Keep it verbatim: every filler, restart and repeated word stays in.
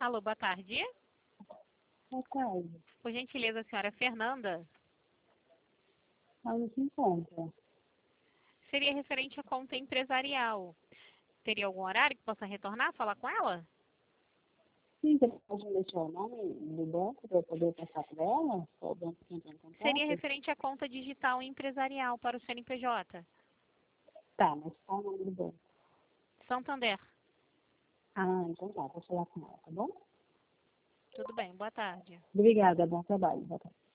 Alô, boa tarde. Boa tarde. Por gentileza, a senhora Fernanda. Ela se encontra. Seria referente à conta empresarial. Teria algum horário que possa retornar, falar com ela? Sim, você pode me deixar o nome do banco para eu poder passar para ela? Qual banco que entra em contato? Seria referente à conta digital empresarial para o C N P J. Tá, mas qual o nome do banco? Santander. Ah, então tá, vou falar com ela, tá bom? Tudo bem, boa tarde. Obrigada, bom trabalho. Boa tarde.